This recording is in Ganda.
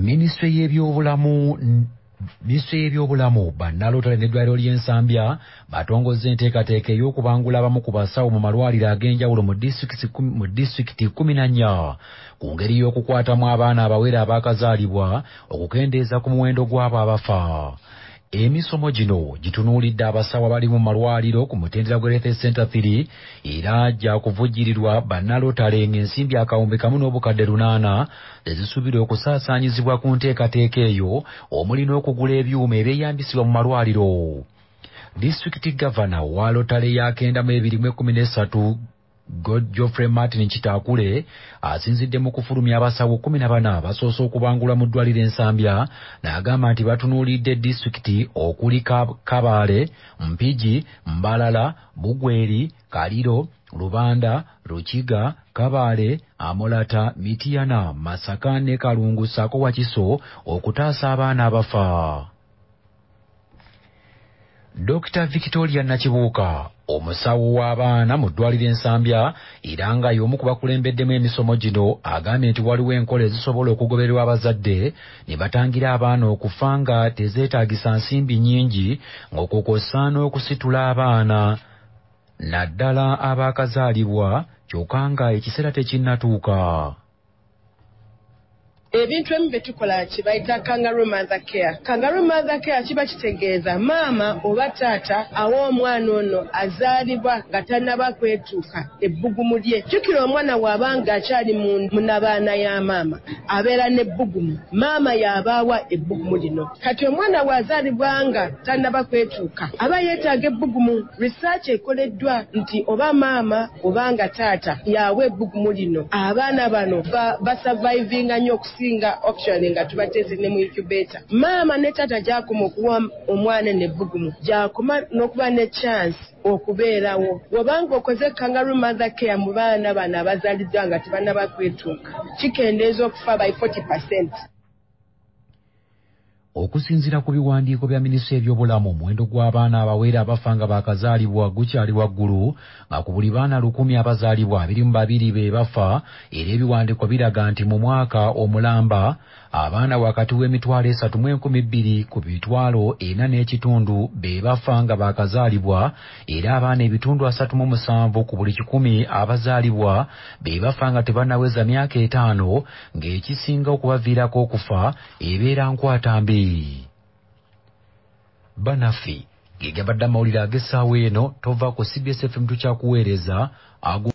Minisitule y'ebyobulamu bannalotale n'eddwaliro ly'Ensambya batongoze enteekateeka ey'okubangula abamu ku basawo mu malwaliro ag'enjawulo mu disitulikiti 14 ku ngeri y'okukwatamu abaana abawere abaakazaalibwa okukendeeza ku muwendo gw'abo abafa. Emisomo gino gitunuulidde abasawo abali mu malwaliro ku mutendera gwa Health Center 3 era ajja kuvujjirirwa bannalotale ng'ensimbi akawumbi kamu n'obukadde 8 ezisuubirwa okusaasaanyizibwa ku nteekateeka eyo omuli n'okugula ebyuma ebyeyambisibwa mu malwaliro. Disitulikiti gavana wa lotale ya 9/2013 Geoffrey Martin Kitakule asinzidde mu kufulumya abasawo 14 basoose okubangulwa mu ddwaliro Ensambya n'agamba nti batunuulidde disitulikiti okuli Kabale, Mpigi, Mbalala, Bugweri, Kaliro, Lubanda, Rukiga, Kabale, Amolata, Mitiyana, Masaka ne Kalungu ssaako Wakiso okutaasa abaana abafa. Dr. Victoria Nakibuuka omusawo w'abaana mu ddwaliro Ensambya era nga y'omu ku bakulembeddemu emisomo gino agambye nti waliwo enkola ezisobola okugobererwa abazadde ne batangira abaana okufa nga tezeetaagisa nsimbi nnyingi ng'okukosa n'okusitula abaana naddala abaakazaalibwa kyokka nga ekiseera tekinnatuuka. Ebintu ebimu bye tukola kibayita kangaroo mother care. Kangaroo mother care kiba kitegeeza maama oba taata awa omwana ono azaalibwa nga tannaba kwetuuka ebbugumu lye. Jjukira omwana bw'abanga akyali mu nabaana ya maama abeera n'ebbugumu. Maama y'abaawa ebbugumu lino. Kati omwana bw'azaalibwa nga tannaba kwetuuka aba yeetaaga ebbugumu. Research ekoleddwa nti oba maama oba nga taata y'awa ebbugumu lino abaana bano basurvivinga nnyo singa option nga tubateze ne mu incubator. Maama ne tata gyakoma okuwa omwana n'ebbugumu gyakoma n'okuba ne chance okubeerawo. Wabanga okoze kangaroo mother care mu baana bano abazaaliddwa nga tebannaba kwetuuka kikendeeza okufa by 40%. Okusinziira ku biwandiiko bya minisitule y'ebyobulamu omuwendo gw'abaana abawere abafa nga baakazaalibwa gukyali waggulu nga ku buli baana 100 abazaalibwa 22 be bafa era ebiwandiiko biraga nti mu mwaka omulamba abaana wakati w'emitwalo 3,200 ku mitwalo 4.5 be bafa nga baakazaalibwa era abaana ebitundu 37 ku buli 100 abazaalibwa be bafa nga tebannaweza myaka 5 ng'ekisinga okubaviirako okufa ebeera nkwatambi. Banafi gegabadde amawulire ag'essaawa eno tova ku CBS FM tukyakuweereza